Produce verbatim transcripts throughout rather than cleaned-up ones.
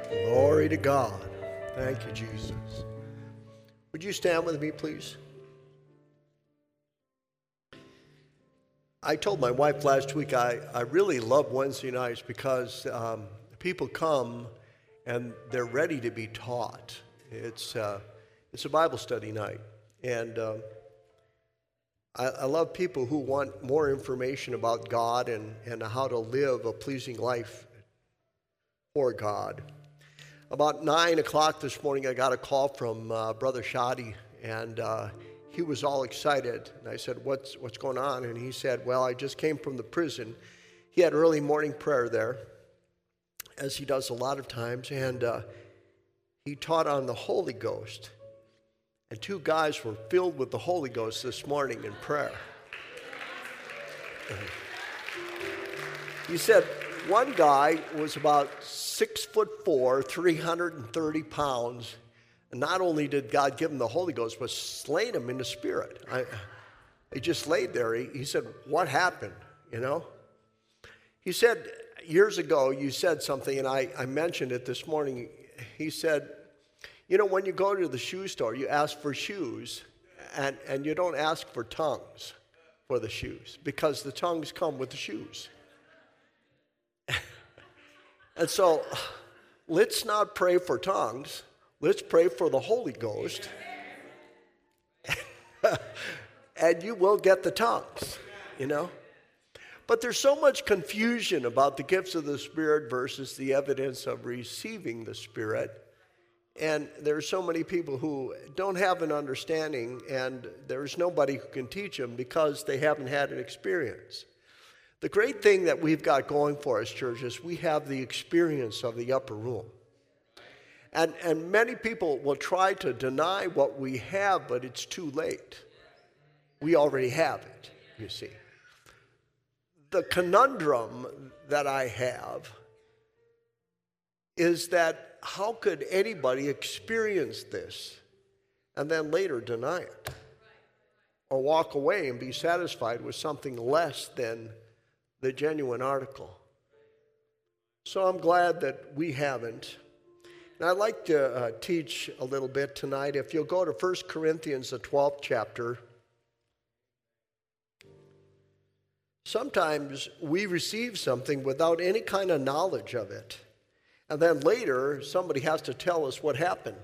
Glory to God. Thank you, Jesus. Would you stand with me, please? I told my wife last week I, I really love Wednesday nights because um, people come and they're ready to be taught. It's, uh, it's a Bible study night. And um, I, I love people who want more information about God and, and how to live a pleasing life for God. About nine o'clock this morning, I got a call from uh, Brother Shadi, and uh, he was all excited. And I said, what's, what's going on? And he said, well, I just came from the prison. He had early morning prayer there, as he does a lot of times, and uh, he taught on the Holy Ghost. And two guys were filled with the Holy Ghost this morning in prayer. He said one guy was about six foot four, three hundred thirty pounds. And not only did God give him the Holy Ghost, but slain him in the Spirit. I, he just laid there. He, he said, what happened, you know? He said, years ago, you said something, and I, I mentioned it this morning. He said, you know, when you go to the shoe store, you ask for shoes, and, and you don't ask for tongues for the shoes, because the tongues come with the shoes. And so, let's not pray for tongues. Let's pray for the Holy Ghost. And you will get the tongues, you know. But there's so much confusion about the gifts of the Spirit versus the evidence of receiving the Spirit. And there's so many people who don't have an understanding, and there's nobody who can teach them because they haven't had an experience. The great thing that we've got going for us, church, is we have the experience of the upper room. And, and many people will try to deny what we have, but it's too late. We already have it, you see. The conundrum that I have is that how could anybody experience this and then later deny it? Or walk away and be satisfied with something less than the genuine article. So I'm glad that we haven't. And I'd like to uh, teach a little bit tonight. If you'll go to First Corinthians, the twelfth chapter. Sometimes we receive something without any kind of knowledge of it. And then later, somebody has to tell us what happened.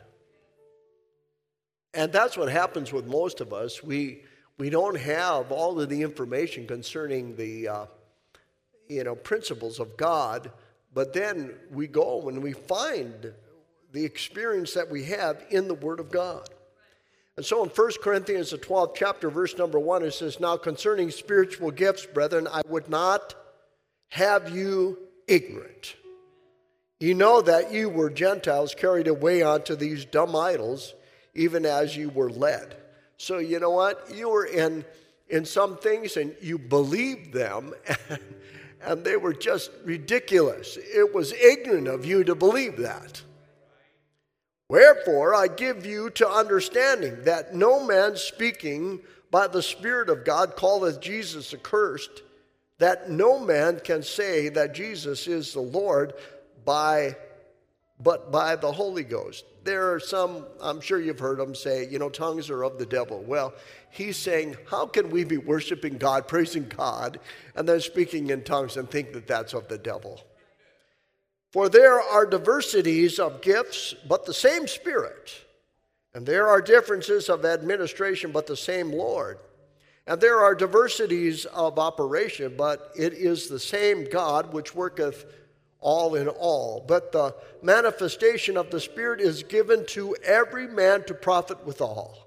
And that's what happens with most of us. We, we don't have all of the information concerning the uh, you know, principles of God, but then we go and we find the experience that we have in the Word of God. And so in First Corinthians, the twelfth chapter, verse number one, it says, now concerning spiritual gifts, brethren, I would not have you ignorant. You know that you were Gentiles carried away onto these dumb idols, even as you were led. So you know what? You were in, in some things and you believed them, and, and they were just ridiculous. It was ignorant of you to believe that. Wherefore I give you to understanding that no man speaking by the Spirit of God calleth Jesus accursed, that no man can say that Jesus is the Lord by, but by the Holy Ghost. There are some, I'm sure you've heard them say, you know, tongues are of the devil. Well, he's saying, how can we be worshiping God, praising God, and then speaking in tongues and think that that's of the devil? For there are diversities of gifts, but the same Spirit. And there are differences of administration, but the same Lord. And there are diversities of operation, but it is the same God which worketh all in all. But the manifestation of the Spirit is given to every man to profit withal.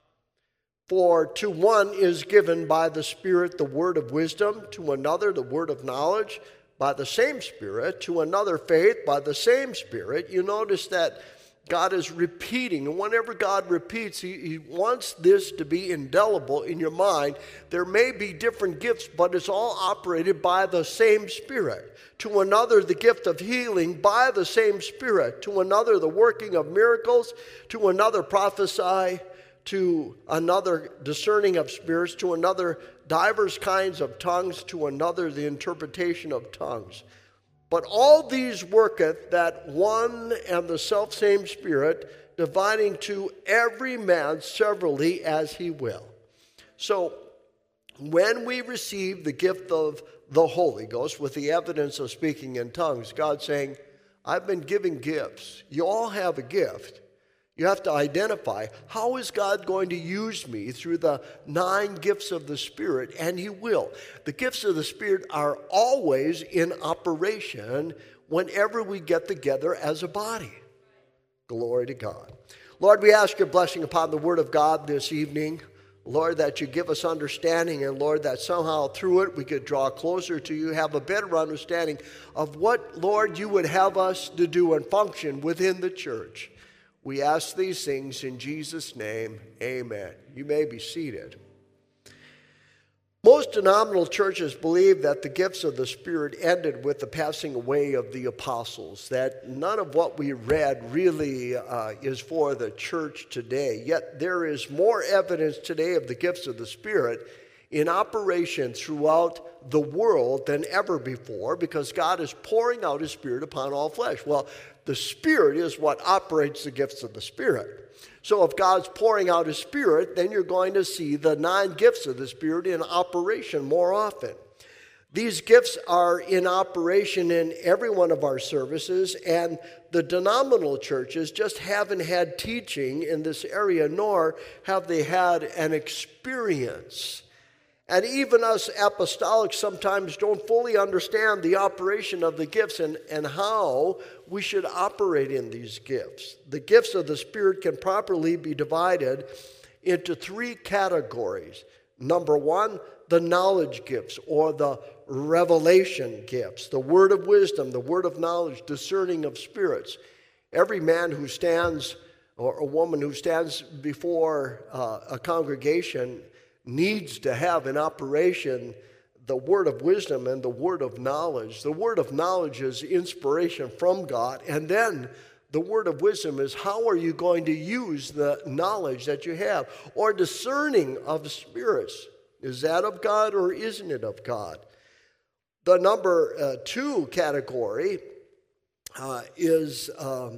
For to one is given by the Spirit the word of wisdom, to another the word of knowledge, by the same Spirit, to another faith, by the same Spirit. You notice that God is repeating, and whenever God repeats, he, he wants this to be indelible in your mind. There may be different gifts, but it's all operated by the same Spirit. To another, the gift of healing by the same Spirit. To another, the working of miracles. To another, prophesy. To another, discerning of spirits. To another, divers kinds of tongues. To another, the interpretation of tongues. But all these worketh that one and the selfsame Spirit, dividing to every man severally as he will. So, when we receive the gift of the Holy Ghost with the evidence of speaking in tongues, God's saying, I've been giving gifts. You all have a gift. You have to identify, how is God going to use me through the nine gifts of the Spirit? And he will. The gifts of the Spirit are always in operation whenever we get together as a body. Glory to God. Lord, we ask your blessing upon the Word of God this evening. Lord, that you give us understanding, and Lord, that somehow through it we could draw closer to you, have a better understanding of what, Lord, you would have us to do and function within the church. We ask these things in Jesus' name, amen. You may be seated. Most denominational churches believe that the gifts of the Spirit ended with the passing away of the apostles, that none of what we read really uh, is for the church today. Yet there is more evidence today of the gifts of the Spirit in operation throughout the world than ever before, because God is pouring out his Spirit upon all flesh. Well, the Spirit is what operates the gifts of the Spirit. So if God's pouring out his Spirit, then you're going to see the nine gifts of the Spirit in operation more often. These gifts are in operation in every one of our services, and the denominational churches just haven't had teaching in this area, nor have they had an experience. And even us apostolics sometimes don't fully understand the operation of the gifts and, and how we should operate in these gifts. The gifts of the Spirit can properly be divided into three categories. Number one, the knowledge gifts or the revelation gifts, the word of wisdom, the word of knowledge, discerning of spirits. Every man who stands or a woman who stands before uh, a congregation needs to have in operation the word of wisdom and the word of knowledge. The word of knowledge is inspiration from God, and then the word of wisdom is how are you going to use the knowledge that you have, or discerning of spirits. Is that of God or isn't it of God? The number uh, two category uh, is, um,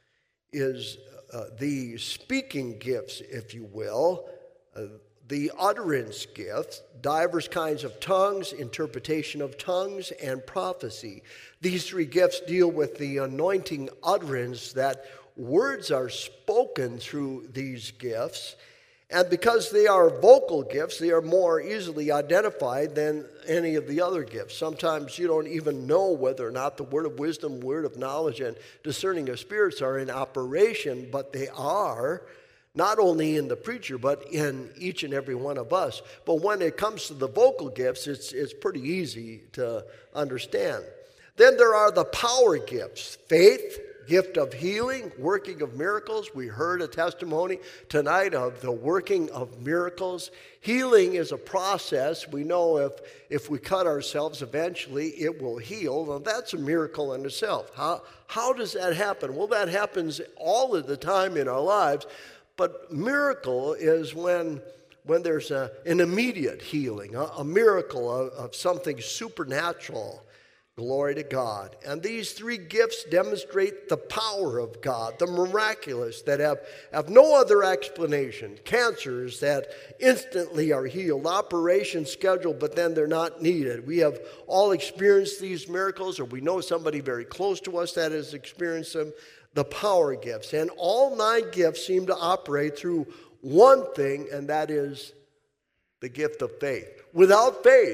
is uh, the speaking gifts, if you will, uh, the utterance gifts, divers kinds of tongues, interpretation of tongues, and prophecy. These three gifts deal with the anointing utterance, that words are spoken through these gifts. And because they are vocal gifts, they are more easily identified than any of the other gifts. Sometimes you don't even know whether or not the word of wisdom, word of knowledge, and discerning of spirits are in operation, but they are. Not only in the preacher, but in each and every one of us. But when it comes to the vocal gifts, it's, it's pretty easy to understand. Then there are the power gifts. Faith, gift of healing, working of miracles. We heard a testimony tonight of the working of miracles. Healing is a process. We know if, if we cut ourselves, eventually it will heal. Well, that's a miracle in itself. How, how does that happen? Well, that happens all of the time in our lives. But miracle is when, when there's a, an immediate healing, a, a miracle of, of something supernatural. Glory to God. And these three gifts demonstrate the power of God, the miraculous that have, have no other explanation. Cancers that instantly are healed, operations scheduled, but then they're not needed. We have all experienced these miracles, or we know somebody very close to us that has experienced them. The power gifts. And all nine gifts seem to operate through one thing, and that is the gift of faith. Without faith,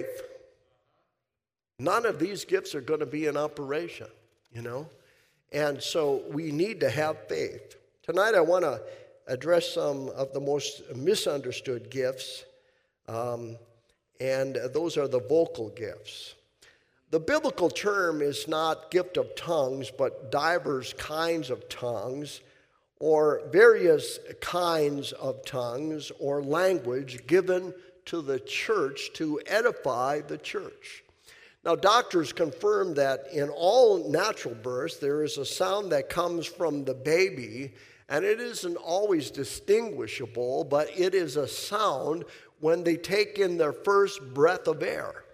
none of these gifts are going to be in operation, you know. And so we need to have faith. Tonight I want to address some of the most misunderstood gifts, um, and those are the vocal gifts. The biblical term is not gift of tongues, but divers kinds of tongues, or various kinds of tongues, or language given to the church to edify the church. Now, doctors confirm that in all natural births, there is a sound that comes from the baby, and it isn't always distinguishable, but it is a sound when they take in their first breath of air.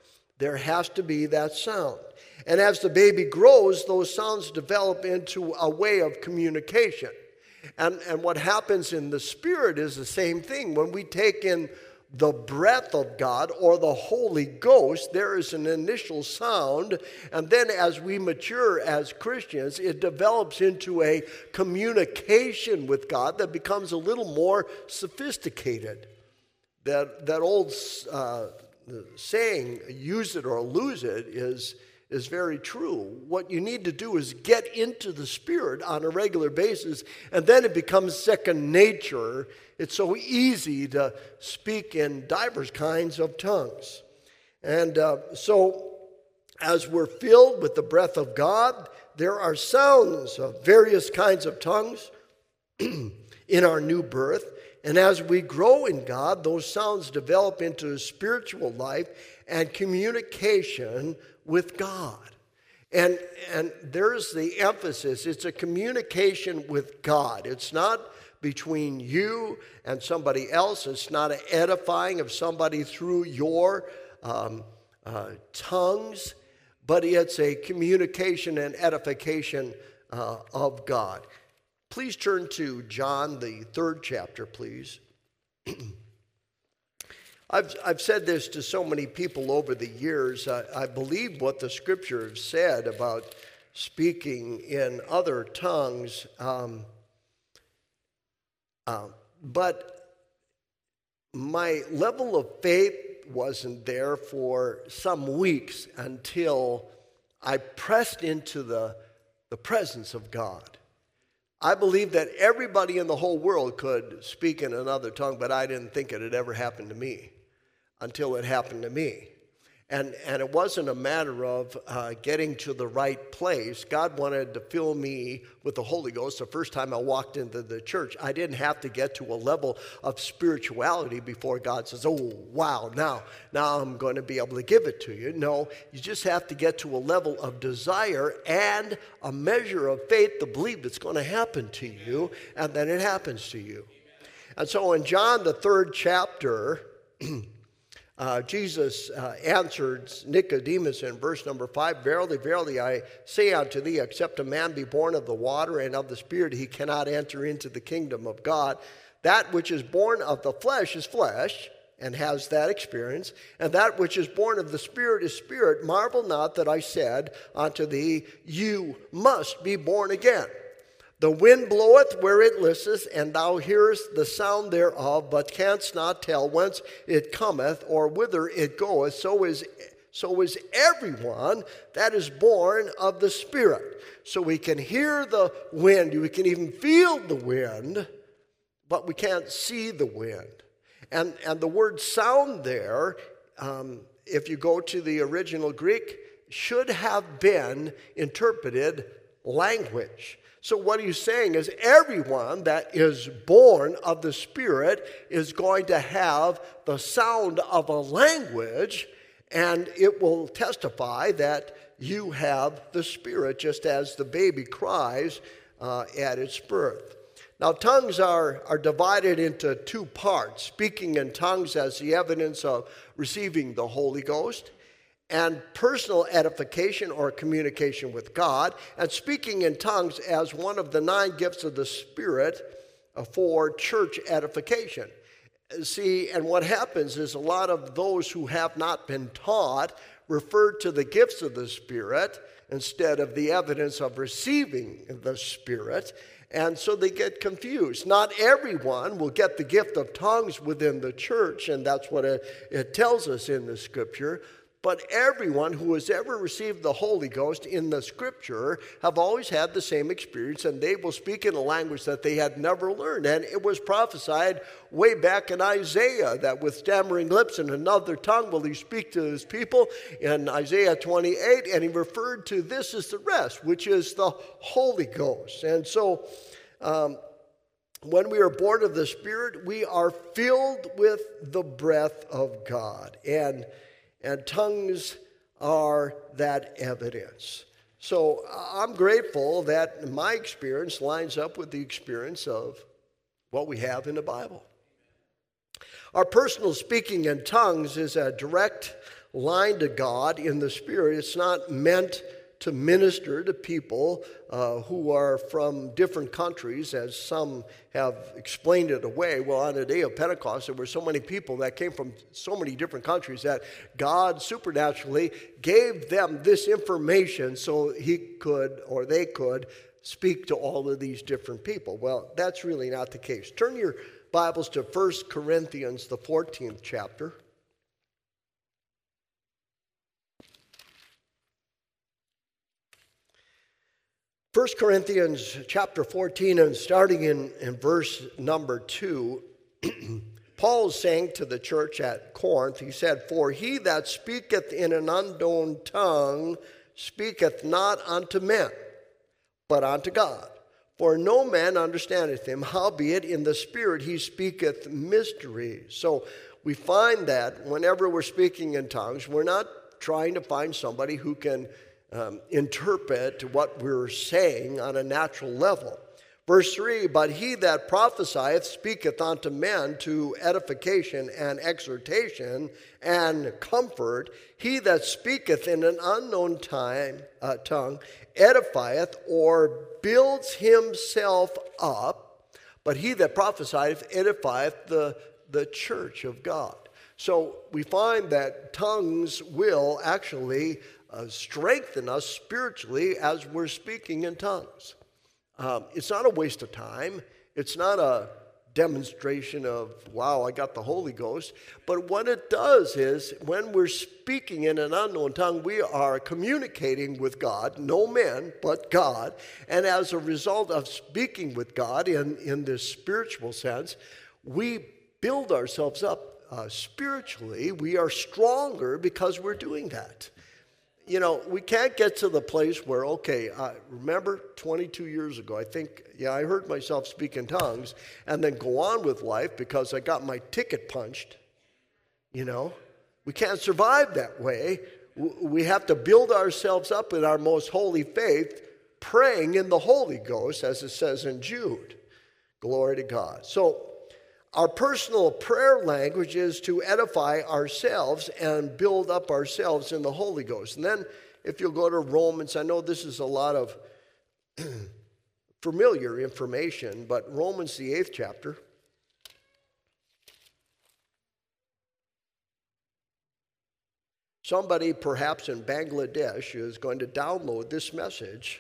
There has to be that sound. And as the baby grows, those sounds develop into a way of communication. And, and what happens in the Spirit is the same thing. When we take in the breath of God or the Holy Ghost, there is an initial sound. And then as we mature as Christians, it develops into a communication with God that becomes a little more sophisticated. That, that old uh, saying, use it or lose it, is is very true. What you need to do is get into the Spirit on a regular basis, and then it becomes second nature. It's so easy to speak in diverse kinds of tongues. And uh, so as we're filled with the breath of God, there are sounds of various kinds of tongues in our new birth. And as we grow in God, those sounds develop into spiritual life and communication with God. And, and there's the emphasis. It's a communication with God. It's not between you and somebody else. It's not an edifying of somebody through your um, uh, tongues, but it's a communication and edification uh, of God. Please turn to John, the third chapter, please. I've, I've said this to so many people over the years. I, I believe what the Scripture said about speaking in other tongues, um, uh, but my level of faith wasn't there for some weeks until I pressed into the, the presence of God. I believe that everybody in the whole world could speak in another tongue, but I didn't think it had ever happened to me until it happened to me. And, and it wasn't a matter of uh, getting to the right place. God wanted to fill me with the Holy Ghost the first time I walked into the church. I didn't have to get to a level of spirituality before God says, oh, wow, now, now I'm going to be able to give it to you. No, you just have to get to a level of desire and a measure of faith to believe it's going to happen to you, and then it happens to you. And so in John, the third chapter, Uh, Jesus uh, answered Nicodemus in verse number five, Verily, verily, I say unto thee, except a man be born of the water and of the Spirit, he cannot enter into the kingdom of God. That which is born of the flesh is flesh, and has that experience, and that which is born of the Spirit is spirit. Marvel not that I said unto thee, you must be born again. The wind bloweth where it listeth, and thou hearest the sound thereof, but canst not tell whence it cometh or whither it goeth. So is, so is everyone that is born of the Spirit. So we can hear the wind, we can even feel the wind, but we can't see the wind. And, and the word sound there, um, if you go to the original Greek, should have been interpreted language. So what he's saying is everyone that is born of the Spirit is going to have the sound of a language, and it will testify that you have the Spirit, just as the baby cries uh, at its birth. Now, tongues are, are divided into two parts: speaking in tongues as the evidence of receiving the Holy Ghost, and personal edification or communication with God, and speaking in tongues as one of the nine gifts of the Spirit for church edification. See, and what happens is a lot of those who have not been taught refer to the gifts of the Spirit instead of the evidence of receiving the Spirit, and so they get confused. Not everyone will get the gift of tongues within the church, and that's what it, it tells us in the Scripture. But everyone who has ever received the Holy Ghost in the Scripture have always had the same experience, and they will speak in a language that they had never learned. And it was prophesied way back in Isaiah that with stammering lips and another tongue will he speak to his people in Isaiah twenty-eight, and he referred to this as the rest, which is the Holy Ghost. And so um, when we are born of the Spirit, we are filled with the breath of God. And And tongues are that evidence. So I'm grateful that my experience lines up with the experience of what we have in the Bible. Our personal speaking in tongues is a direct line to God in the Spirit. It's not meant to minister to people uh, who are from different countries, as some have explained it away. Well, on the day of Pentecost, there were so many people that came from so many different countries that God supernaturally gave them this information so he could, or they could, speak to all of these different people. Well, that's really not the case. Turn your Bibles to First Corinthians, the fourteenth chapter. First Corinthians chapter fourteen, and starting in, in verse number two, Paul is saying to the church at Corinth, he said, "For he that speaketh in an unknown tongue speaketh not unto men, but unto God. For no man understandeth him, howbeit in the Spirit he speaketh mysteries." So we find that whenever we're speaking in tongues, we're not trying to find somebody who can Um, interpret what we're saying on a natural level. Verse three, "But he that prophesieth speaketh unto men to edification and exhortation and comfort. He that speaketh in an unknown time, uh, tongue edifieth or builds himself up, but he that prophesieth edifieth the, the church of God." So we find that tongues will actually Uh, strengthen us spiritually as we're speaking in tongues. Um, it's not a waste of time. It's not a demonstration of, wow, I got the Holy Ghost. But what it does is when we're speaking in an unknown tongue, we are communicating with God, no man, but God. And as a result of speaking with God in, in this spiritual sense, we build ourselves up uh, spiritually. We are stronger because we're doing that. You know, we can't get to the place where, okay, I remember twenty-two years ago, I think, yeah, I heard myself speak in tongues and then go on with life because I got my ticket punched. You know, we can't survive that way. We have to build ourselves up in our most holy faith, praying in the Holy Ghost, as it says in Jude. Glory to God. So, our personal prayer language is to edify ourselves and build up ourselves in the Holy Ghost. And then if you'll go to Romans, I know this is a lot of familiar information, but Romans, the eighth chapter. Somebody perhaps in Bangladesh is going to download this message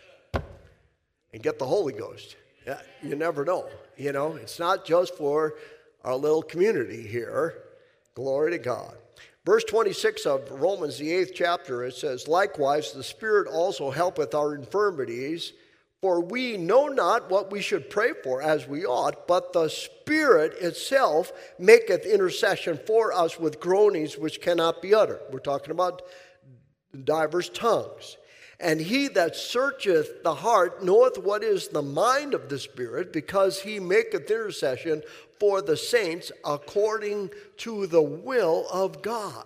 and get the Holy Ghost. Yeah, you never know. You know, it's not just for our little community here. Glory to God. Verse twenty-six of Romans, the eighth chapter, it says, "Likewise, the Spirit also helpeth our infirmities, for we know not what we should pray for as we ought, but the Spirit itself maketh intercession for us with groanings which cannot be uttered." We're talking about diverse tongues. "And he that searcheth the heart knoweth what is the mind of the Spirit, because he maketh intercession for the saints according to the will of God."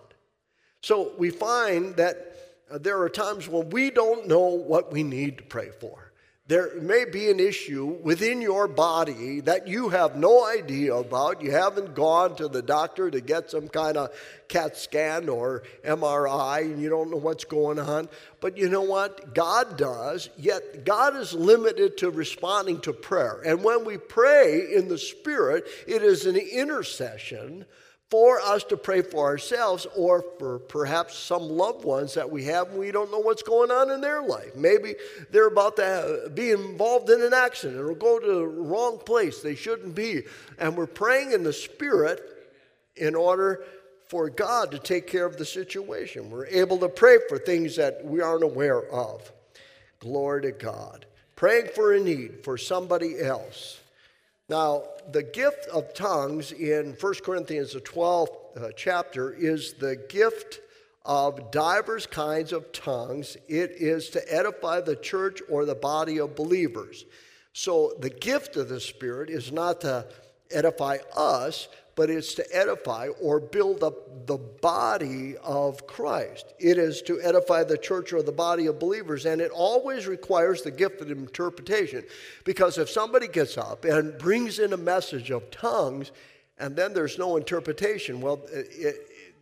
So we find that there are times when we don't know what we need to pray for. There may be an issue within your body that you have no idea about. You haven't gone to the doctor to get some kind of CAT scan or M R I, and you don't know what's going on. But you know what? God does, yet God is limited to responding to prayer. And when we pray in the Spirit, it is an intercession for us to pray for ourselves or for perhaps some loved ones that we have and we don't know what's going on in their life. Maybe they're about to be involved in an accident or go to the wrong place they shouldn't be. And we're praying in the Spirit in order for God to take care of the situation. We're able to pray for things that we aren't aware of. Glory to God. Praying for a need for somebody else. Now, the gift of tongues in First Corinthians, the twelfth uh, chapter, is the gift of divers kinds of tongues. It is to edify the church or the body of believers. So the gift of the Spirit is not to edify us, but it's to edify or build up the body of Christ. It is to edify the church or the body of believers, and it always requires the gift of interpretation. Because if somebody gets up and brings in a message of tongues, and then there's no interpretation, well, it,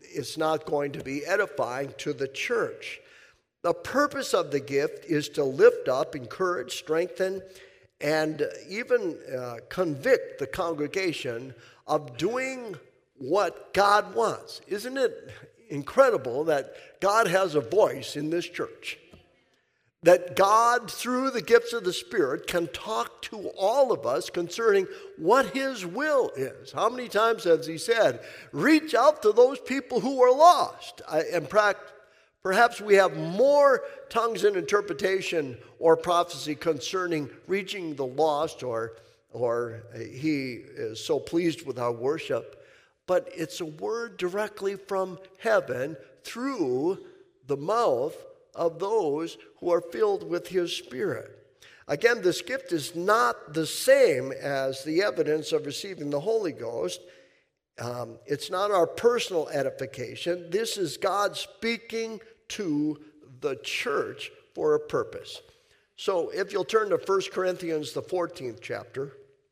it's not going to be edifying to the church. The purpose of the gift is to lift up, encourage, strengthen, and even uh, convict the congregation of doing what God wants. Isn't it incredible that God has a voice in this church? That God, through the gifts of the Spirit, can talk to all of us concerning what His will is. How many times has He said, reach out to those people who are lost? I, and perhaps we have more tongues and interpretation or prophecy concerning reaching the lost, or, or He is so pleased with our worship. But it's a word directly from heaven through the mouth of those who are filled with His Spirit. Again, this gift is not the same as the evidence of receiving the Holy Ghost. Um, it's not our personal edification. This is God speaking to the church for a purpose. So if you'll turn to First Corinthians, the fourteenth chapter.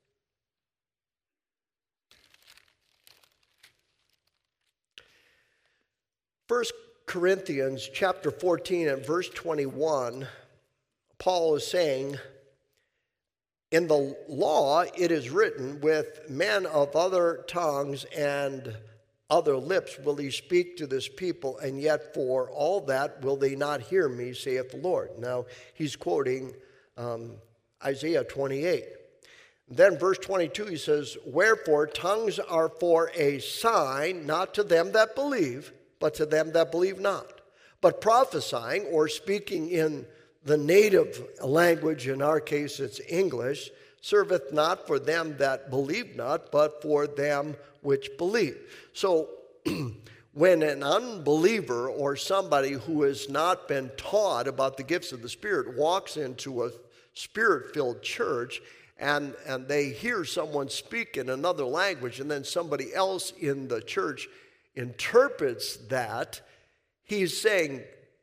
First Corinthians chapter fourteen and verse twenty-one, Paul is saying, in the law it is written, with men of other tongues and other lips will he speak to this people, and yet for all that will they not hear me, saith the Lord. Now he's quoting um, Isaiah twenty-eight. Then verse twenty-two, he says, wherefore tongues are for a sign, not to them that believe, but to them that believe not. But prophesying, or speaking in the native language, in our case it's English, serveth not for them that believe not, but for them which believe. So when an unbeliever or somebody who has not been taught about the gifts of the Spirit walks into a Spirit-filled church, and, and they hear someone speak in another language, and then somebody else in the church interprets that, he's saying,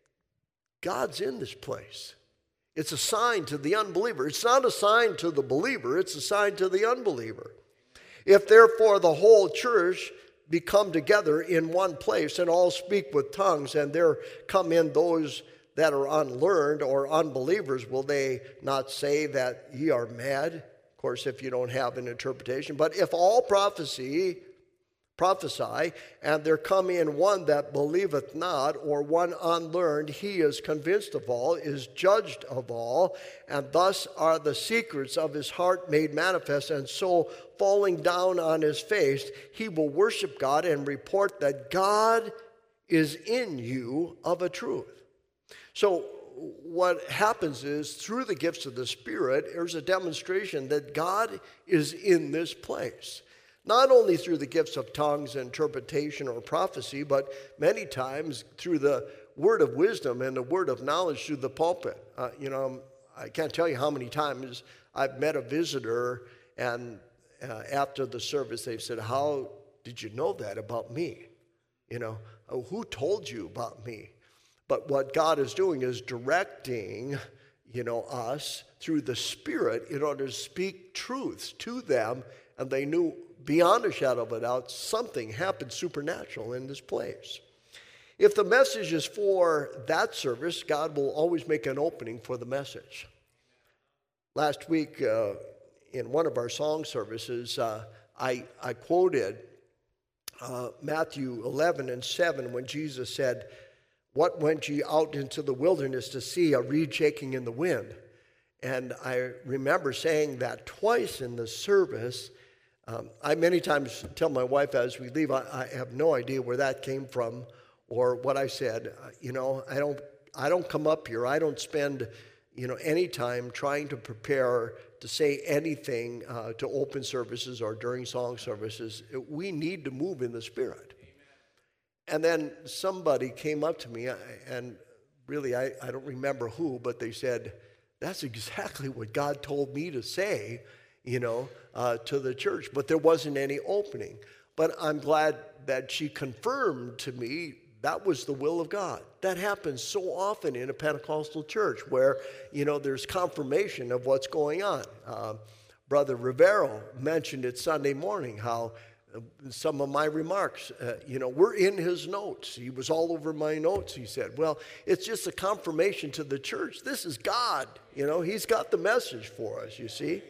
God's in this place. It's a sign to the unbeliever. It's not a sign to the believer, it's a sign to the unbeliever. If therefore the whole church be come together in one place and all speak with tongues, and there come in those that are unlearned or unbelievers, will they not say that ye are mad? Of course, if you don't have an interpretation. But if all prophecy prophesy, and there come in one that believeth not, or one unlearned, he is convinced of all, is judged of all, and thus are the secrets of his heart made manifest, and so falling down on his face, he will worship God and report that God is in you of a truth. So what happens is, through the gifts of the Spirit, there's a demonstration that God is in this place. Not only through the gifts of tongues, interpretation, or prophecy, but many times through the word of wisdom and the word of knowledge through the pulpit. Uh, you know, I can't tell you how many times I've met a visitor, and uh, after the service they've said, how did you know that about me? You know, oh, who told you about me? But what God is doing is directing, you know, us through the Spirit in order to speak truths to them, and they knew beyond a shadow of a doubt, something happened supernatural in this place. If the message is for that service, God will always make an opening for the message. Last week, uh, in one of our song services, uh, I, I quoted uh, Matthew eleven and seven when Jesus said, what went ye out into the wilderness to see? A reed shaking in the wind. And I remember saying that twice in the service. Um, I many times tell my wife as we leave, I, I have no idea where that came from or what I said. Uh, you know, I don't, I don't come up here. I don't spend, you know, any time trying to prepare to say anything uh, to open services or during song services. We need to move in the Spirit. Amen. And then somebody came up to me, and really, I, I don't remember who, but they said, that's exactly what God told me to say, you know, uh, to the church, but there wasn't any opening. But I'm glad that she confirmed to me that was the will of God. That happens so often in a Pentecostal church where, you know, there's confirmation of what's going on. Uh, Brother Rivero mentioned it Sunday morning, how some of my remarks, uh, you know, were in his notes. He was all over my notes, he said. Well, it's just a confirmation to the church. This is God. You know, he's got the message for us, you see.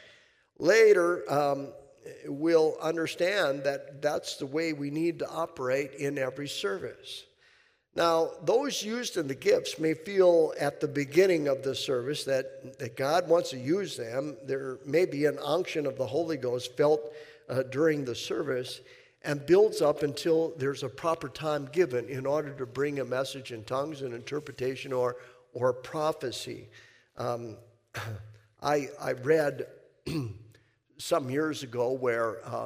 Later, um, we'll understand that that's the way we need to operate in every service. Now, those used in the gifts may feel at the beginning of the service that, that God wants to use them. There may be an unction of the Holy Ghost felt uh, during the service and builds up until there's a proper time given in order to bring a message in tongues and interpretation or, or prophecy. Um, I, I read some years ago where um,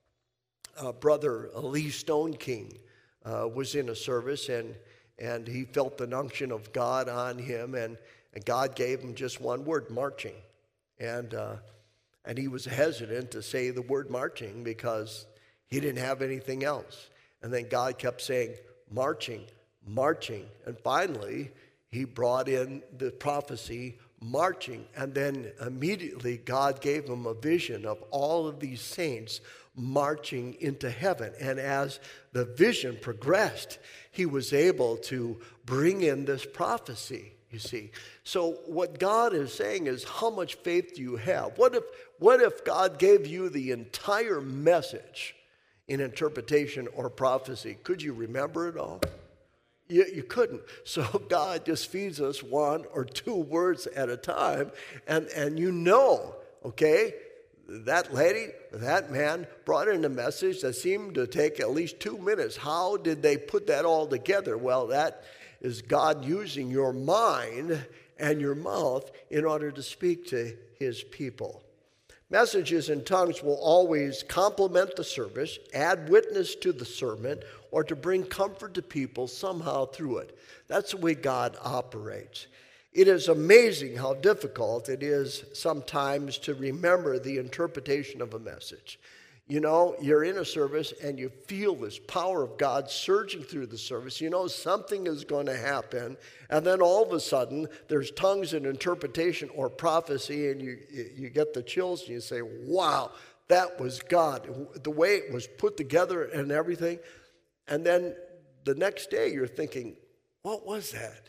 uh, Brother Lee Stoneking Uh, was in a service, and and he felt the unction of God on him, and, and God gave him just one word, marching. And uh, and he was hesitant to say the word marching because he didn't have anything else. And then God kept saying, marching, marching. And finally, he brought in the prophecy, marching. And then immediately God gave him a vision of all of these saints marching into heaven. And as the vision progressed, he was able to bring in this prophecy, you see. So what God is saying is, how much faith do you have? What if, what if God gave you the entire message in interpretation or prophecy? Could you remember it all? You, you couldn't. So God just feeds us one or two words at a time, and, and you know, okay, that lady, that man brought in a message that seemed to take at least two minutes. How did they put that all together? Well, that is God using your mind and your mouth in order to speak to his people. Messages in tongues will always complement the service, add witness to the sermon, or to bring comfort to people somehow through it. That's the way God operates. It is amazing how difficult it is sometimes to remember the interpretation of a message. You know, you're in a service and you feel this power of God surging through the service. You know something is going to happen, and then all of a sudden there's tongues and interpretation or prophecy, and you you get the chills and you say, wow, that was God. The way it was put together and everything. And then the next day you're thinking, what was that?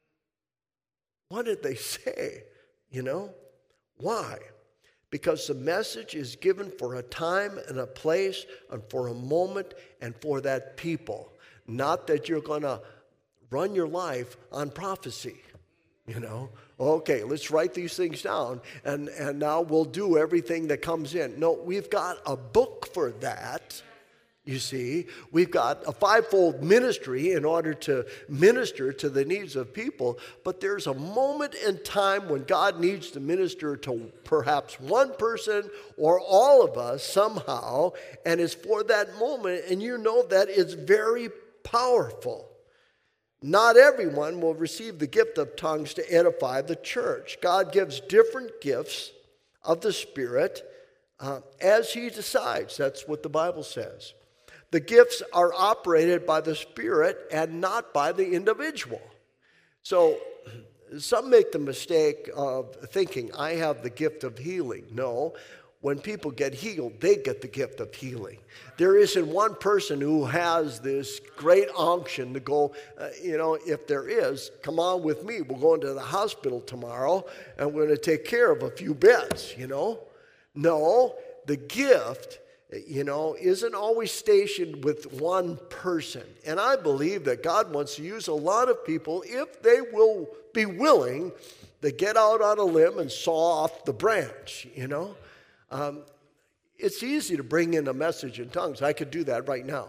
What did they say? You know? Why? Because the message is given for a time and a place and for a moment and for that people. Not that you're going to run your life on prophecy. You know? Okay, let's write these things down and, and now we'll do everything that comes in. No, we've got a book for that. You see, we've got a fivefold ministry in order to minister to the needs of people, but there's a moment in time when God needs to minister to perhaps one person or all of us somehow, and it's for that moment, and you know that it's very powerful. Not everyone will receive the gift of tongues to edify the church. God gives different gifts of the Spirit uh, as he decides. That's what the Bible says. The gifts are operated by the Spirit and not by the individual. So some make the mistake of thinking, I have the gift of healing. No, when people get healed, they get the gift of healing. There isn't one person who has this great unction to go, uh, you know, if there is, come on with me. We're going to the hospital tomorrow and we're going to take care of a few beds, you know. No, the gift, you know, isn't always stationed with one person. And I believe that God wants to use a lot of people if they will be willing to get out on a limb and saw off the branch, you know. Um, it's easy to bring in a message in tongues. I could do that right now.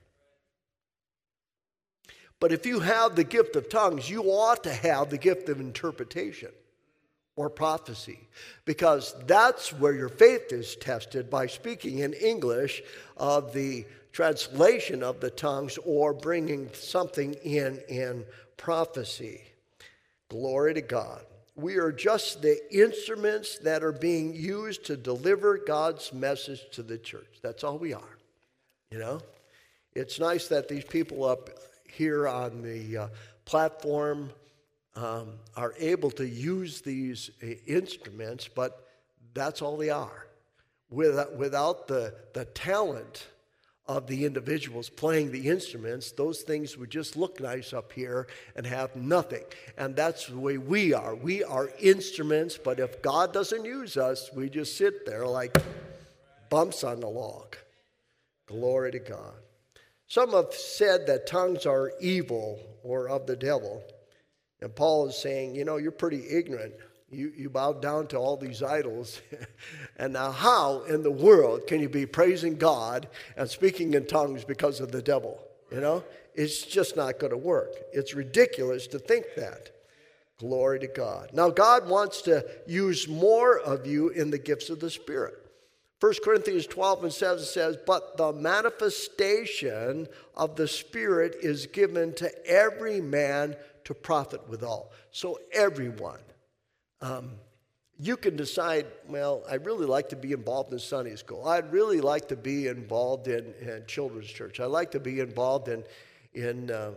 But if you have the gift of tongues, you ought to have the gift of interpretation or prophecy, because that's where your faith is tested, by speaking in English of the translation of the tongues or bringing something in in prophecy. Glory to God. We are just the instruments that are being used to deliver God's message to the church. That's all we are. You know, it's nice that these people up here on the uh, platform Um, are able to use these uh, instruments, but that's all they are. without, without the, the talent of the individuals playing the instruments, those things would just look nice up here and have nothing. And that's the way we are. We are instruments, but if God doesn't use us, we just sit there like bumps on the log. Glory to God. Some have said that tongues are evil or of the devil. And Paul is saying, you know, you're pretty ignorant. You, you bow down to all these idols. And now how in the world can you be praising God and speaking in tongues because of the devil? You know, it's just not going to work. It's ridiculous to think that. Glory to God. Now God wants to use more of you in the gifts of the Spirit. First Corinthians twelve and seven says, but the manifestation of the Spirit is given to every man to profit withal. So everyone. Um, you can decide, well, I'd really like to be involved in Sunday school. I'd really like to be involved in, in children's church. I'd like to be involved in, in uh,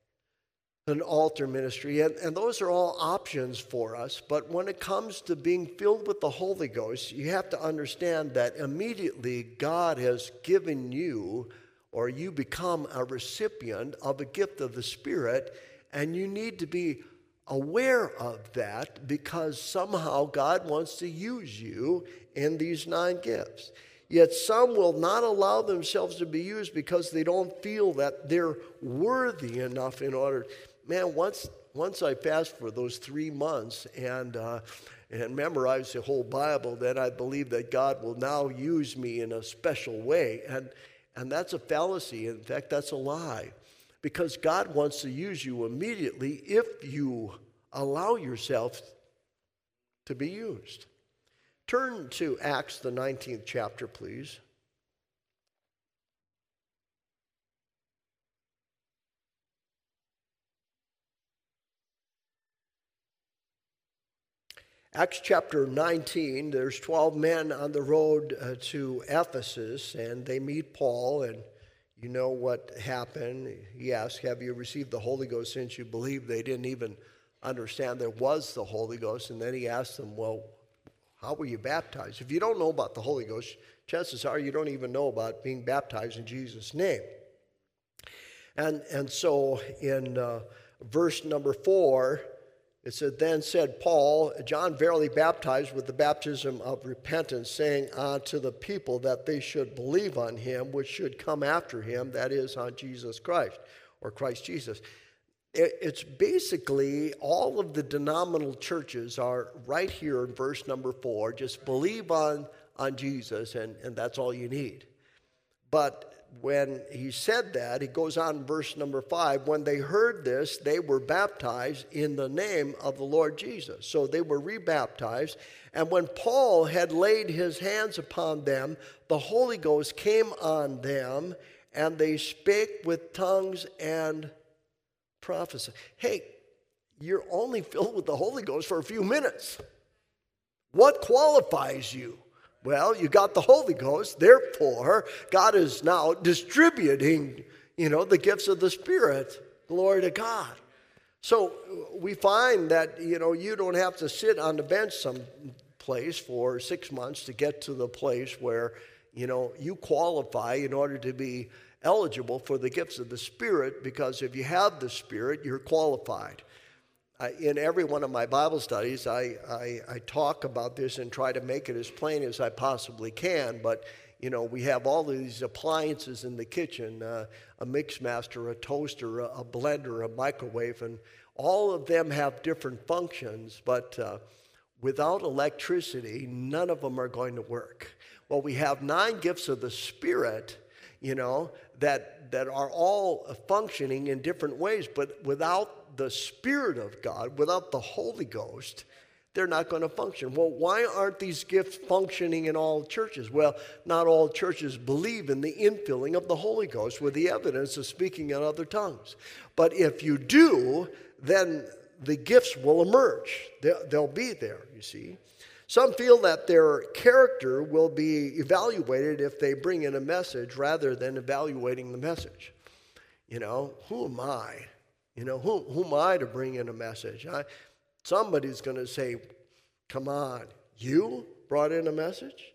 an altar ministry. And, and those are all options for us. But when it comes to being filled with the Holy Ghost, you have to understand that immediately God has given you, or you become a recipient of a gift of the Spirit, and you need to be aware of that because somehow God wants to use you in these nine gifts. Yet some will not allow themselves to be used because they don't feel that they're worthy enough in order. Man, once once I fast for those three months and uh, and memorize the whole Bible, then I believe that God will now use me in a special way. And and that's a fallacy. In fact, that's a lie. Because God wants to use you immediately if you allow yourself to be used. Turn to Acts, the nineteenth chapter, please. Acts chapter nineteen, there's twelve men on the road uh, to Ephesus, and they meet Paul, and you know what happened. He asked, have you received the Holy Ghost since you believe? They didn't even understand there was the Holy Ghost. And then he asked them, well, how were you baptized? If you don't know about the Holy Ghost, chances are you don't even know about being baptized in Jesus' name. And, and so in uh, verse number four, it said, then said Paul, John verily baptized with the baptism of repentance, saying unto the people that they should believe on him, which should come after him, that is, on Jesus Christ, or Christ Jesus. It's basically all of the denominational churches are right here in verse number four. Just believe on, on Jesus, and, and that's all you need. But when he said that, he goes on in verse number five, when they heard this, they were baptized in the name of the Lord Jesus. So they were rebaptized. And when Paul had laid his hands upon them, the Holy Ghost came on them, and they spake with tongues and prophesied. Hey, you're only filled with the Holy Ghost for a few minutes. What qualifies you? Well, you got the Holy Ghost, therefore, God is now distributing, you know, the gifts of the Spirit. Glory to God. So we find that, you know, you don't have to sit on the bench someplace for six months to get to the place where, you know, you qualify in order to be eligible for the gifts of the Spirit, because if you have the Spirit, you're qualified. I, in every one of my Bible studies, I, I, I talk about this and try to make it as plain as I possibly can. But, you know, we have all of these appliances in the kitchen, uh, a Mixmaster, a toaster, a, a blender, a microwave, and all of them have different functions. But uh, without electricity, none of them are going to work. Well, we have nine gifts of the Spirit, you know, that, that are all functioning in different ways. But without the Spirit of God, without the Holy Ghost, they're not going to function. Well, why aren't these gifts functioning in all churches? Well, not all churches believe in the infilling of the Holy Ghost with the evidence of speaking in other tongues. But if you do, then the gifts will emerge. They'll, they'll be there, you see. Some feel that their character will be evaluated if they bring in a message rather than evaluating the message. You know, who am I? You know, who, who am I to bring in a message? I, somebody's going to say, come on, you brought in a message?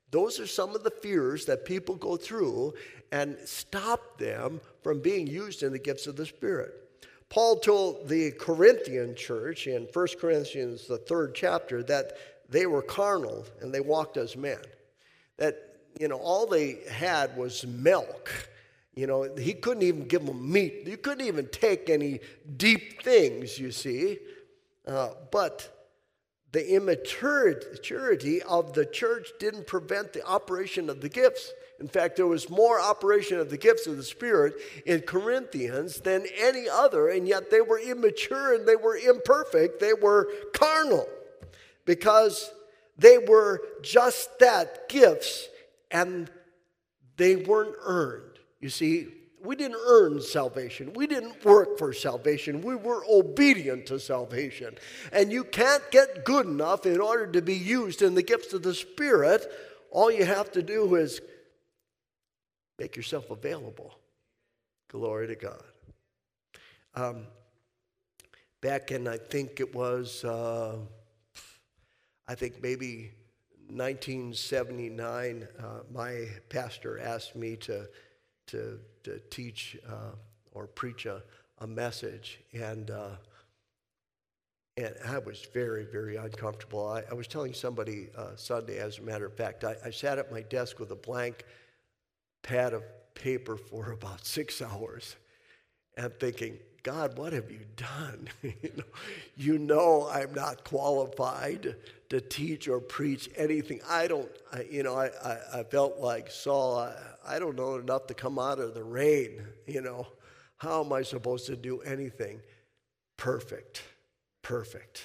Those are some of the fears that people go through and stop them from being used in the gifts of the Spirit. Paul told the Corinthian church in First Corinthians, the third chapter, that they were carnal and they walked as men. That, you know, all they had was milk. You know, he couldn't even give them meat. You couldn't even take any deep things, you see. Uh, but the immaturity of the church didn't prevent the operation of the gifts. In fact, there was more operation of the gifts of the Spirit in Corinthians than any other, and yet they were immature and they were imperfect. They were carnal because they were just that, gifts, and they weren't earned. You see, we didn't earn salvation. We didn't work for salvation. We were obedient to salvation. And you can't get good enough in order to be used in the gifts of the Spirit. All you have to do is make yourself available. Glory to God. Um, back in, I think it was, uh, I think maybe nineteen seventy-nine, uh, my pastor asked me to To, to teach uh, or preach a, a message, and uh, and I was very, very uncomfortable. I, I was telling somebody uh, Sunday, as a matter of fact, I, I sat at my desk with a blank pad of paper for about six hours and thinking, God, what have you done? you, know, you know I'm not qualified to teach or preach anything. I don't, I, you know, I, I, I felt like Saul, I, I don't know enough to come out of the rain, you know. How am I supposed to do anything? Perfect, perfect.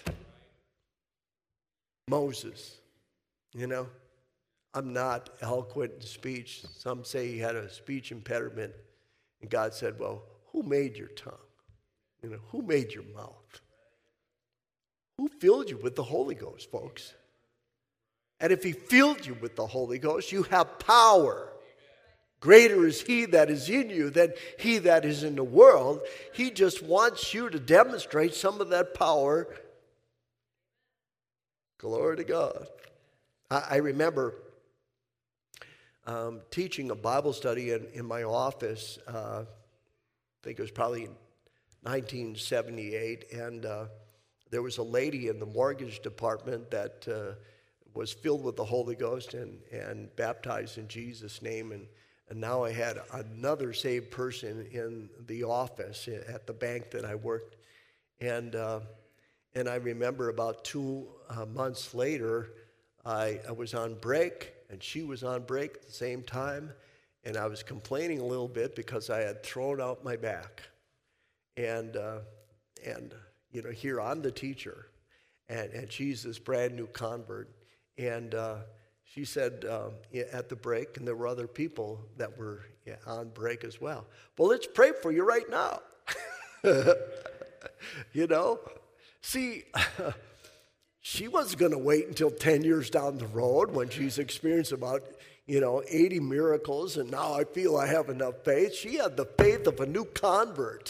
Moses, you know, I'm not eloquent in speech. Some say he had a speech impediment. And God said, well, who made your tongue? You know, who made your mouth? Who filled you with the Holy Ghost, folks? And if he filled you with the Holy Ghost, you have power. Greater is he that is in you than he that is in the world. He just wants you to demonstrate some of that power. Glory to God. I, I remember um, teaching a Bible study in, in my office. Uh, I think it was probably nineteen seventy-eight, and uh, there was a lady in the mortgage department that uh, was filled with the Holy Ghost and, and baptized in Jesus' name, and, and now I had another saved person in the office at the bank that I worked, and uh, and I remember about two uh, months later, I, I was on break, and she was on break at the same time, and I was complaining a little bit because I had thrown out my back. And, uh, and you know, here I'm the teacher, and, and she's this brand new convert. And uh, she said um, at the break, and there were other people that were yeah, on break as well. Well, let's pray for you right now. You know? See, she wasn't going to wait until ten years down the road when she's experienced about, you know, eighty miracles, and now I feel I have enough faith. She had the faith of a new convert.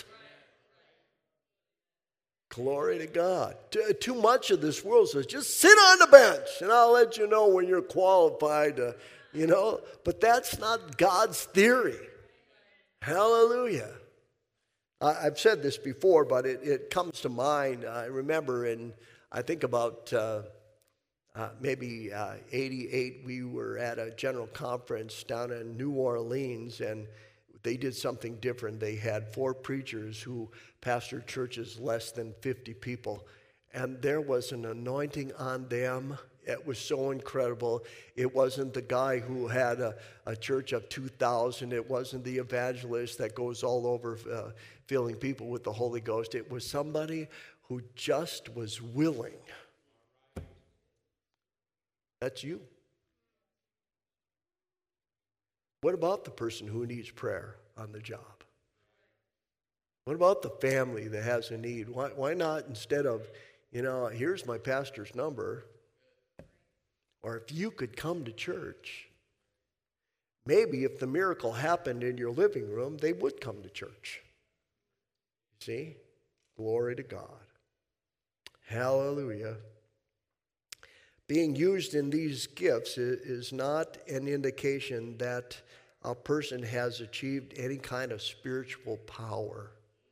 Glory to God. Too, too much of this world says, just sit on the bench, and I'll let you know when you're qualified to, you know. But that's not God's theory. Hallelujah. I, I've said this before, but it, it comes to mind. I remember in, I think about uh, uh, maybe uh, eighty-eight, we were at a general conference down in New Orleans, and they did something different. They had four preachers who pastored churches less than fifty people. And there was an anointing on them. It was so incredible. It wasn't the guy who had a, a church of two thousand. It wasn't the evangelist that goes all over uh, filling people with the Holy Ghost. It was somebody who just was willing. That's you. What about the person who needs prayer on the job? What about the family that has a need? Why, why not, instead of, you know, here's my pastor's number, or if you could come to church, maybe if the miracle happened in your living room, they would come to church. See? Glory to God. Hallelujah. being used in these gifts is not an indication that a person has achieved any kind of spiritual power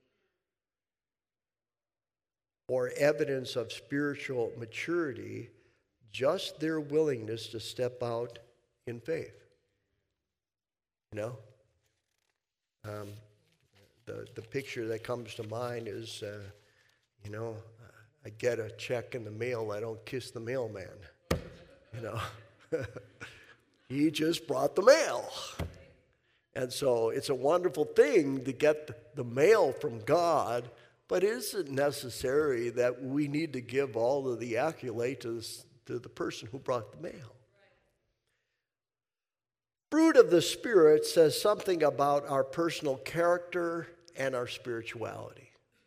or evidence of spiritual maturity, just their willingness to step out in faith. You know? Um, the, the picture that comes to mind is, uh, you know, I get a check in the mail, I don't kiss the mailman. You know? He just brought the mail. And so it's a wonderful thing to get the mail from God, but it isn't necessary that we need to give all of the accolade to, this, to the person who brought the mail. Fruit of the Spirit says something about our personal character and our spirituality.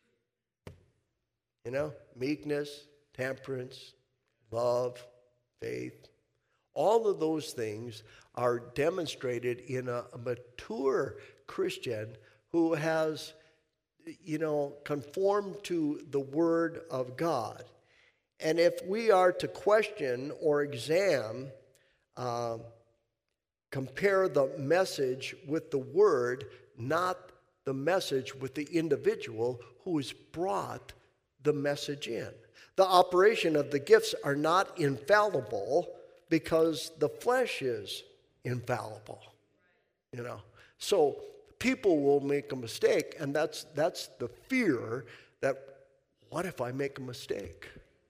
You know, meekness, temperance, love, faith. All of those things are demonstrated in a, a mature Christian who has, you know, conformed to the Word of God. And if we are to question or examine, uh, compare the message with the Word, not the message with the individual who has brought the message in. The operation of the gifts are not infallible because the flesh is infallible, you know. So people will make a mistake, and that's that's the fear that, what if I make a mistake?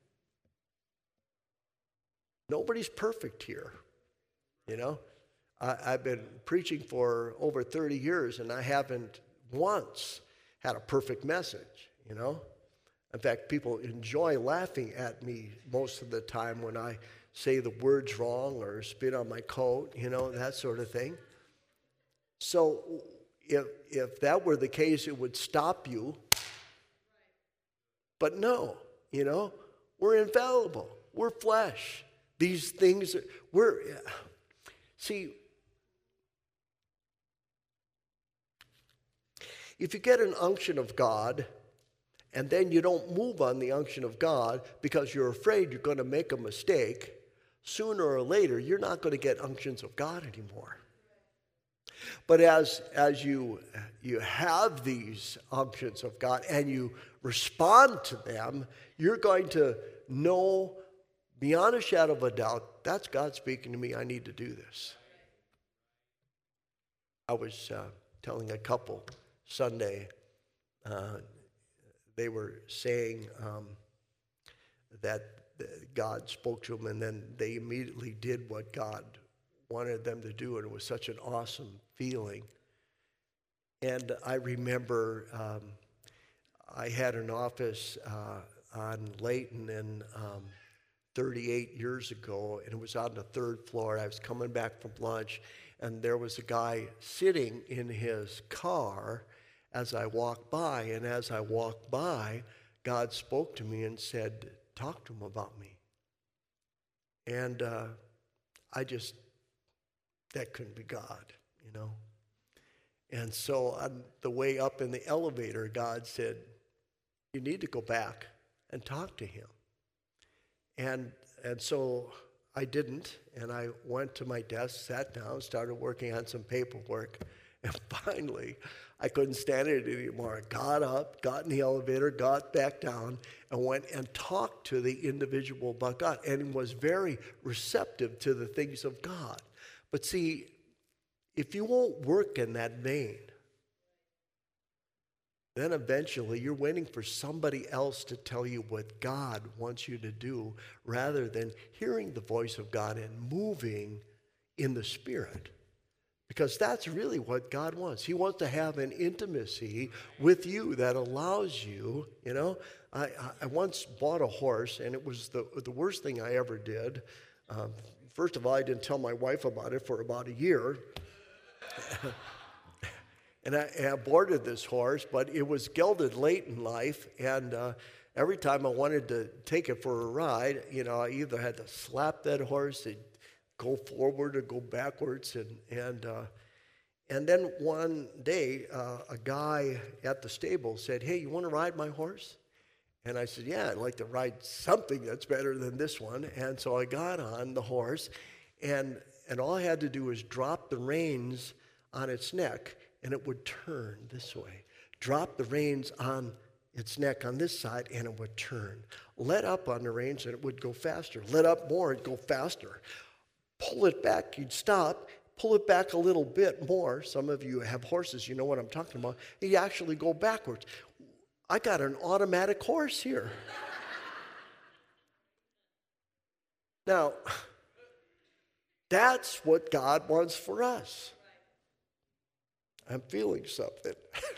Nobody's perfect here, you know. I, I've been preaching for over thirty years, and I haven't once had a perfect message, you know. In fact, people enjoy laughing at me most of the time when I say the words wrong or spit on my coat, you know, that sort of thing. So if if that were the case, it would stop you. But no, you know, we're infallible. We're flesh. These things, we're, see, if you get an unction of God, and then you don't move on the unction of God because you're afraid you're going to make a mistake, sooner or later, you're not going to get unctions of God anymore. But as, as you, you have these unctions of God and you respond to them, you're going to know beyond a shadow of a doubt, that's God speaking to me, I need to do this. I was uh, telling a couple Sunday, uh, they were saying um, that God spoke to them, and then they immediately did what God wanted them to do, and it was such an awesome feeling. And I remember um, I had an office uh, on Layton and um, thirty-eight years ago, and it was on the third floor. I was coming back from lunch, and there was a guy sitting in his car as I walked by, and as I walked by, God spoke to me and said, talk to him about me. And uh, I just, that couldn't be God, you know. And so on the way up in the elevator, God said, you need to go back and talk to him. And and so I didn't, and I went to my desk, sat down, started working on some paperwork, and finally, I couldn't stand it anymore. I got up, got in the elevator, got back down, and went and talked to the individual about God, and was very receptive to the things of God. But see, if you won't work in that vein, then eventually you're waiting for somebody else to tell you what God wants you to do rather than hearing the voice of God and moving in the Spirit. Because that's really what God wants. He wants to have an intimacy with you that allows you, you know. I, I once bought a horse, and it was the, the worst thing I ever did. Um, first of all, I didn't tell my wife about it for about a year. And I, I boarded this horse, but it was gelded late in life, and uh, every time I wanted to take it for a ride, you know, I either had to slap that horse, it'd go forward or go backwards, and and uh, and then one day, uh, a guy at the stable said, "Hey, you want to ride my horse?" And I said, yeah, I'd like to ride something that's better than this one. And so I got on the horse, and, and all I had to do was drop the reins on its neck, and it would turn this way. Drop the reins on its neck on this side, and it would turn. Let up on the reins, and it would go faster. Let up more, it'd go faster. Pull it back, you'd stop. Pull it back a little bit more. Some of you have horses, you know what I'm talking about. You actually go backwards. I got an automatic horse here. Now, that's what God wants for us. I'm feeling something.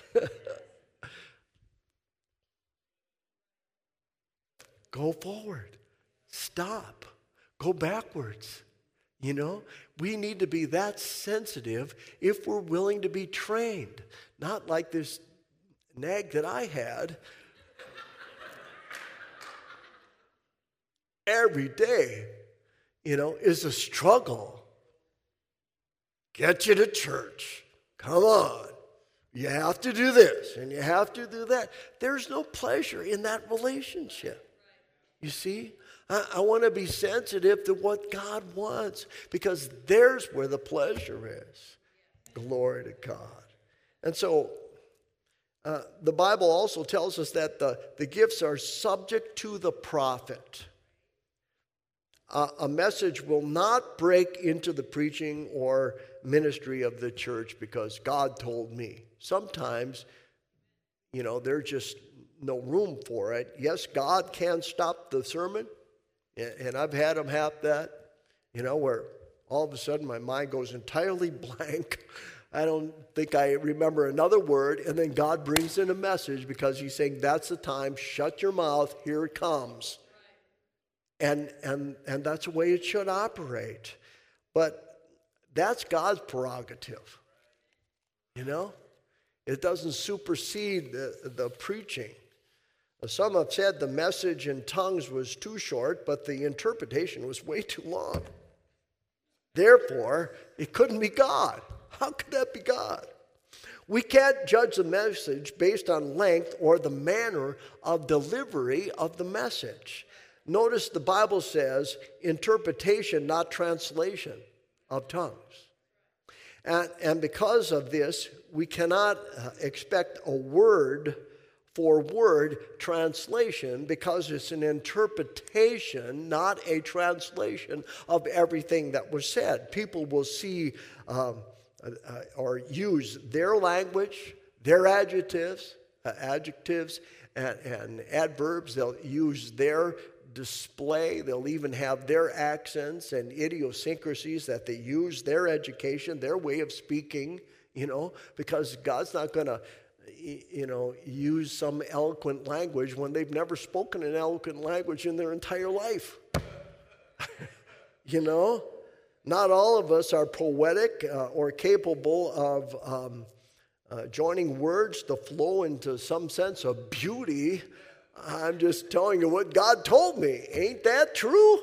Go forward. Stop. Go backwards. You know, we need to be that sensitive if we're willing to be trained. Not like this nag that I had. Every day, you know, is a struggle. Get you to church. Come on. You have to do this and you have to do that. There's no pleasure in that relationship. You see? I, I want to be sensitive to what God wants, because there's where the pleasure is. Glory to God. And so uh, the Bible also tells us that the, the gifts are subject to the prophet. Uh, a message will not break into the preaching or ministry of the church because God told me. Sometimes, you know, there's just no room for it. Yes, God can stop the sermon, and I've had him have that, you know, where all of a sudden my mind goes entirely blank. I don't think I remember another word, and then God brings in a message because he's saying, that's the time, shut your mouth, here it comes. And, and, and that's the way it should operate. But that's God's prerogative, you know? It doesn't supersede the, the preaching. Some have said the message in tongues was too short, but the interpretation was way too long. Therefore, it couldn't be God. How could that be God? We can't judge the message based on length or the manner of delivery of the message. Notice the Bible says interpretation, not translation of tongues. And, and because of this, we cannot uh, expect a word for word translation, because it's an interpretation, not a translation of everything that was said. People will see um, uh, or use their language, their adjectives, uh, adjectives and, and adverbs. They'll use their display. They'll even have their accents and idiosyncrasies that they use, their education, their way of speaking, you know, because God's not going to, you know, use some eloquent language when they've never spoken an eloquent language in their entire life. You know, not all of us are poetic uh, or capable of um, uh, joining words to flow into some sense of beauty. I'm just telling you what God told me. Ain't that true?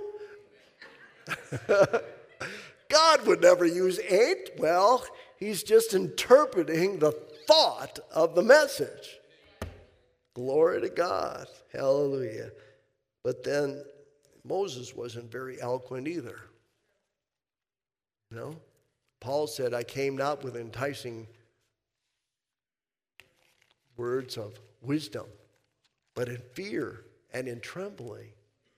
God would never use ain't. Well, he's just interpreting the thought of the message. Glory to God. Hallelujah. But then Moses wasn't very eloquent either. You know? Paul said, I came not with enticing words of wisdom, but in fear and in trembling.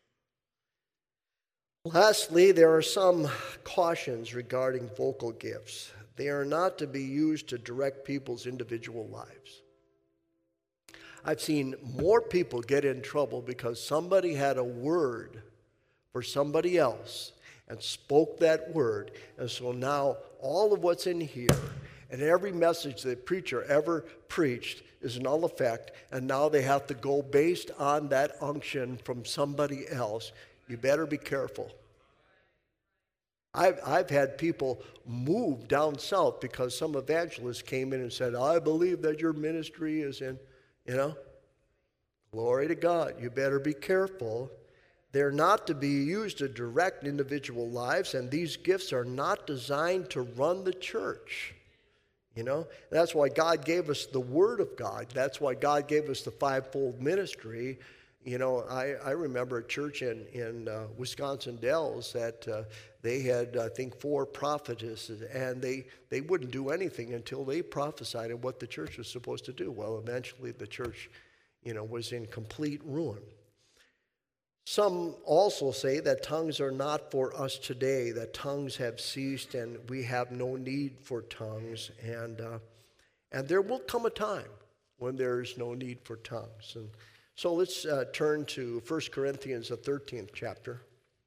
Lastly, there are some cautions regarding vocal gifts. They are not to be used to direct people's individual lives. I've seen more people get in trouble because somebody had a word for somebody else and spoke that word. And so now all of what's in here and every message the preacher ever preached is null effect, and now they have to go based on that unction from somebody else. You better be careful. I've, I've had people move down south because some evangelist came in and said, I believe that your ministry is in, you know. Glory to God. You better be careful. They're not to be used to direct individual lives, and these gifts are not designed to run the church. You know, that's why God gave us the Word of God. That's why God gave us the fivefold ministry, You know, I, I remember a church in, in uh, Wisconsin Dells that uh, they had, I think, four prophetesses, and they, they wouldn't do anything until they prophesied of what the church was supposed to do. Well, eventually the church, you know, was in complete ruin. Some also say that tongues are not for us today, that tongues have ceased and we have no need for tongues. And, uh, and there will come a time when there is no need for tongues. And so let's uh, turn to First Corinthians, the thirteenth chapter.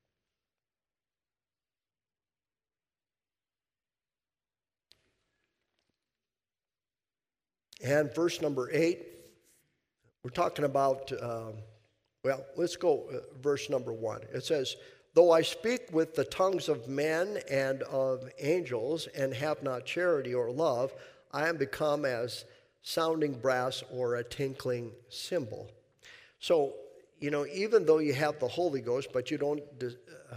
And verse number eight, we're talking about, um, well, let's go uh, verse number one. It says, though I speak with the tongues of men and of angels and have not charity or love, I am become as sounding brass or a tinkling cymbal. So, you know, even though you have the Holy Ghost, but you don't dis- uh,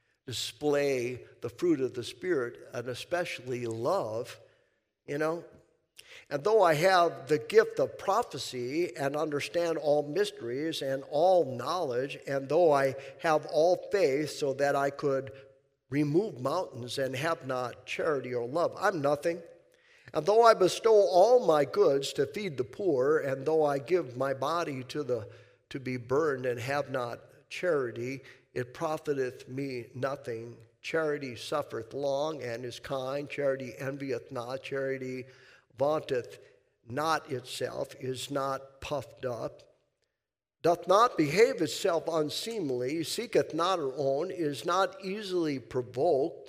display the fruit of the Spirit, and especially love, you know, and though I have the gift of prophecy and understand all mysteries and all knowledge, and though I have all faith so that I could remove mountains and have not charity or love, I'm nothing. And though I bestow all my goods to feed the poor, and though I give my body to the to be burned and have not charity, it profiteth me nothing. Charity suffereth long and is kind. Charity envieth not. Charity vaunteth not itself, is not puffed up, doth not behave itself unseemly, seeketh not her own, is not easily provoked.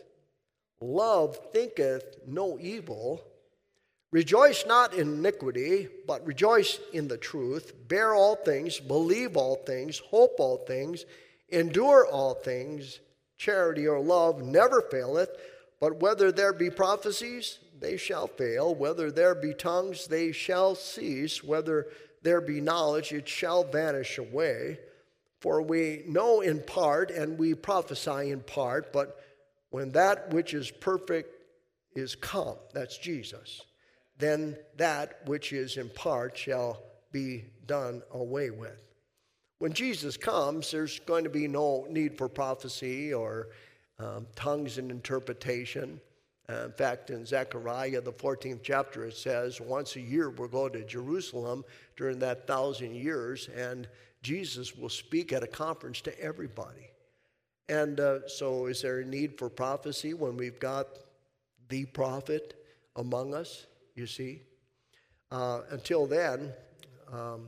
Love thinketh no evil. Rejoice not in iniquity, but rejoice in the truth. Bear all things, believe all things, hope all things, endure all things. Charity or love never faileth, but whether there be prophecies, they shall fail. Whether there be tongues, they shall cease. Whether there be knowledge, it shall vanish away. For we know in part, and we prophesy in part, but when that which is perfect is come, that's Jesus, then that which is in part shall be done away with. When Jesus comes, there's going to be no need for prophecy or um, tongues and interpretation. Uh, in fact, in Zechariah, the fourteenth chapter, it says, once a year we'll go to Jerusalem during that thousand years, and Jesus will speak at a conference to everybody. And uh, so is there a need for prophecy when we've got the prophet among us? You see, uh, until then, um,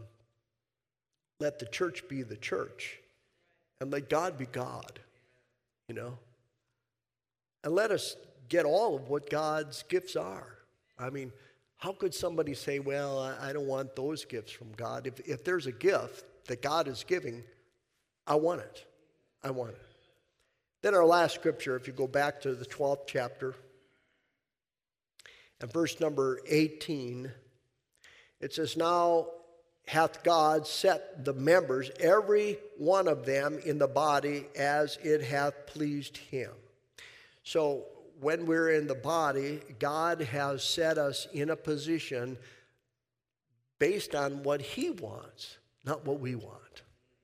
let the church be the church, and let God be God, you know. And let us get all of what God's gifts are. I mean, how could somebody say, well, I, I don't want those gifts from God? If, if there's a gift that God is giving, I want it. I want it. Then our last scripture, if you go back to the twelfth chapter, and verse number eighteen, it says, now hath God set the members, every one of them in the body, as it hath pleased him. So when we're in the body, God has set us in a position based on what he wants, not what we want.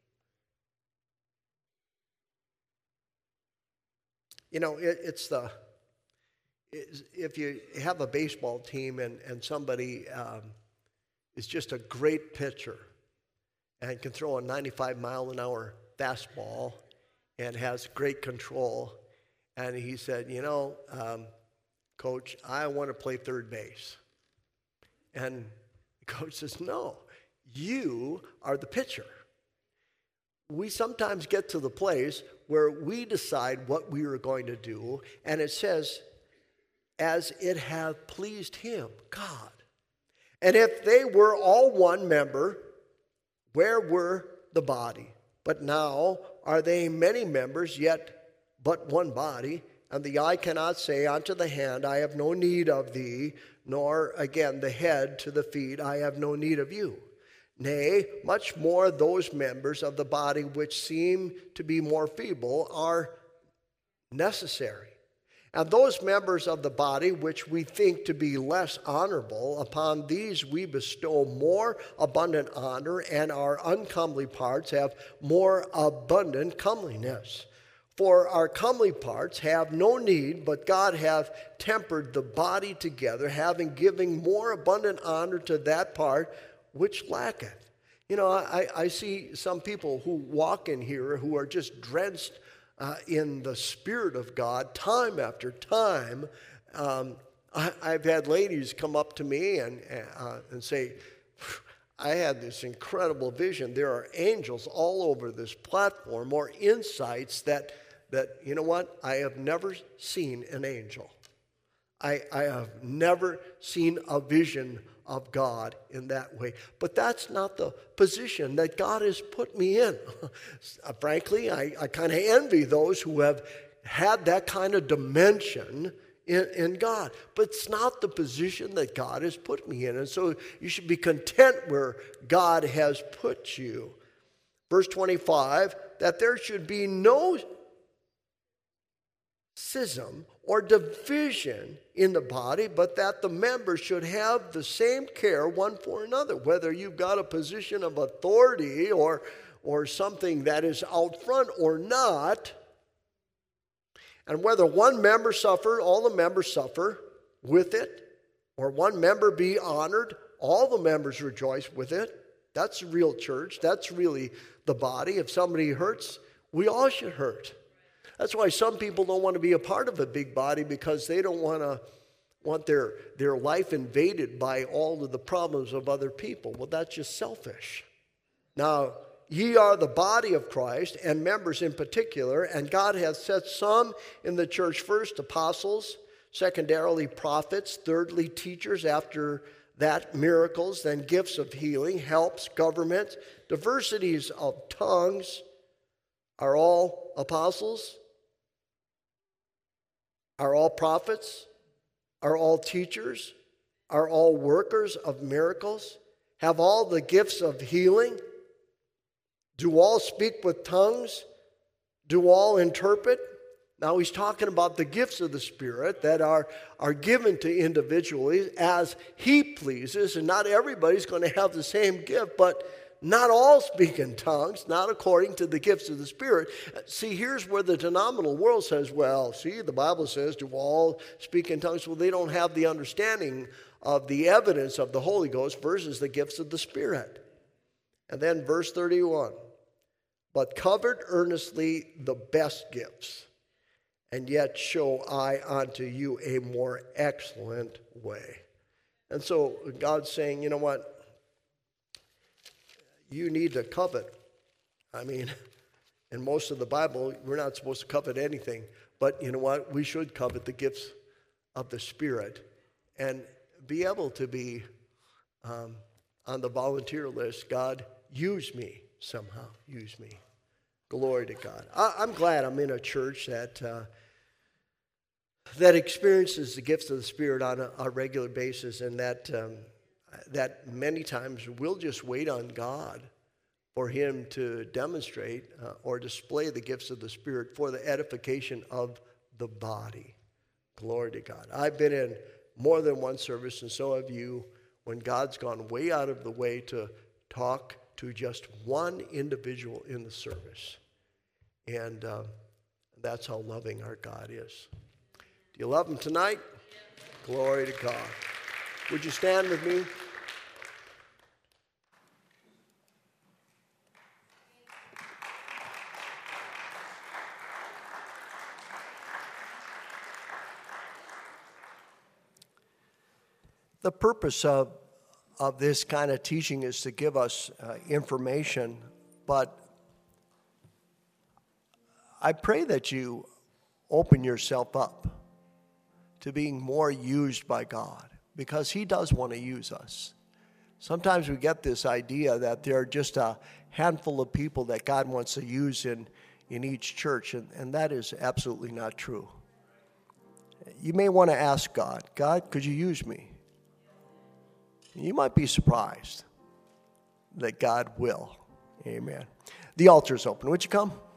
You know, it, it's the... If you have a baseball team and, and somebody um, is just a great pitcher and can throw a ninety-five mile an hour fastball and has great control, and he said, you know, um, Coach, I want to play third base. And the coach says, no, you are the pitcher. We sometimes get to the place where we decide what we are going to do, and it says, as it hath pleased him, God. And if they were all one member, where were the body? But now are they many members, yet but one body? And the eye cannot say unto the hand, I have no need of thee, nor again the head to the feet, I have no need of you. Nay, much more those members of the body which seem to be more feeble are necessary. And those members of the body which we think to be less honorable, upon these we bestow more abundant honor, and our uncomely parts have more abundant comeliness. For our comely parts have no need, but God hath tempered the body together, having given more abundant honor to that part which lacketh. You know, I, I see some people who walk in here who are just drenched uh, in the Spirit of God time after time. Um, I, I've had ladies come up to me and, uh, and say, I had this incredible vision. There are angels all over this platform, or insights that, that you know what? I have never seen an angel. I, I have never seen a vision of God in that way. But that's not the position that God has put me in. Frankly, I, I kind of envy those who have had that kind of dimension In, in God. But it's not the position that God has put me in. And so you should be content where God has put you. Verse twenty-five, that there should be no schism or division in the body, but that the members should have the same care one for another. Whether you've got a position of authority or, or something that is out front or not. And whether one member suffer, all the members suffer with it, or one member be honored, all the members rejoice with it. That's real church. That's really the body. If somebody hurts, we all should hurt. That's why some people don't want to be a part of a big body, because they don't want to want their, their life invaded by all of the problems of other people. Well, that's just selfish. Now, ye are the body of Christ, and members in particular, and God hath set some in the church, first apostles, secondarily prophets, thirdly teachers, after that miracles, then gifts of healing, helps, government, diversities of tongues. Are all apostles? Are all prophets? Are all teachers? Are all workers of miracles? Have all the gifts of healing? Do all speak with tongues? Do all interpret? Now he's talking about the gifts of the Spirit that are, are given to individuals as he pleases. And not everybody's going to have the same gift, but not all speak in tongues, not according to the gifts of the Spirit. See, here's where the denominational world says, well, see, the Bible says, do all speak in tongues? Well, they don't have the understanding of the evidence of the Holy Ghost versus the gifts of the Spirit. And then verse thirty-one. But covet earnestly the best gifts, and yet show I unto you a more excellent way. And so God's saying, you know what? You need to covet. I mean, in most of the Bible, we're not supposed to covet anything. But you know what? We should covet the gifts of the Spirit and be able to be um, on the volunteer list. God, use me somehow. Use me. Glory to God. I, I'm glad I'm in a church that uh, that experiences the gifts of the Spirit on a, a regular basis, and that um, that many times we'll just wait on God for Him to demonstrate uh, or display the gifts of the Spirit for the edification of the body. Glory to God. I've been in more than one service, and so have you, when God's gone way out of the way to talk to just one individual in the service. And uh, that's how loving our God is. Do you love Him tonight? Glory to God. Would you stand with me? The purpose of, of this kind of teaching is to give us uh, information, but I pray that you open yourself up to being more used by God, because He does want to use us. Sometimes we get this idea that there are just a handful of people that God wants to use in, in each church, and, and that is absolutely not true. You may want to ask God, God, could you use me? You might be surprised that God will. Amen. The altar is open. Would you come?